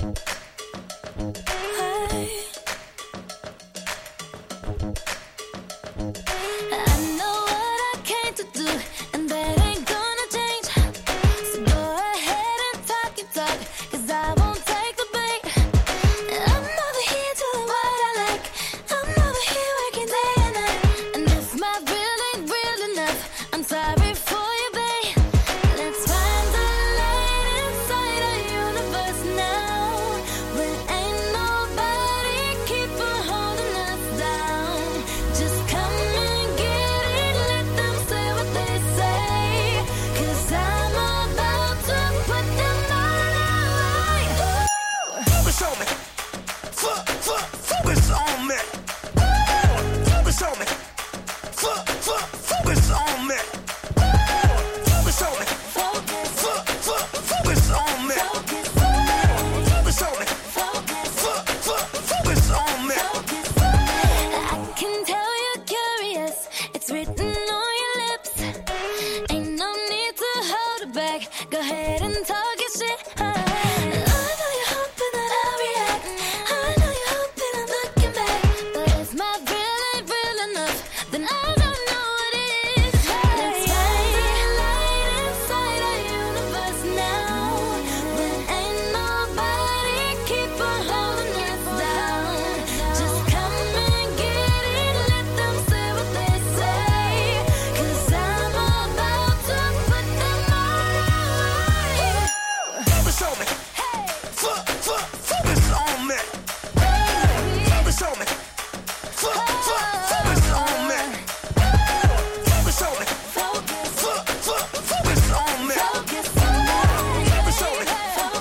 Go ahead and talk your shit. I know you're hoping that I'll react. I know you're hoping I'm looking back. But if my real ain't real enough, then I don't know what is. Let's find a light inside our universe now. When ain't nobody keep on holding us down. Just come and get it, let them say what they say. 'Cause I'm about to put them all away. Focus on me. Focus on me. Focus on me. Focus on me. Focus on me. Focus on me. Focus on me.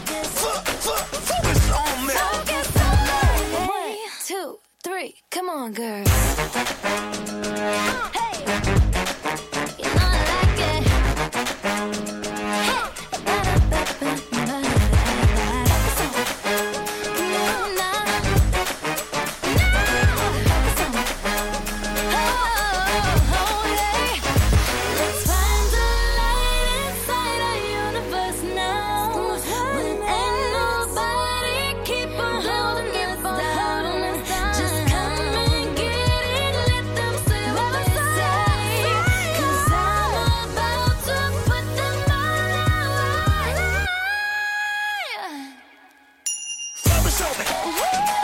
Focus on me. 1, 2, 3, come on, girl. Hey, you know I like it. Hey, let's find a light inside our universe now. When ain't nobody keep on holding us down. Just come and get it, let them say what they say. 'Cause I'm about to put them all away. Focus on me.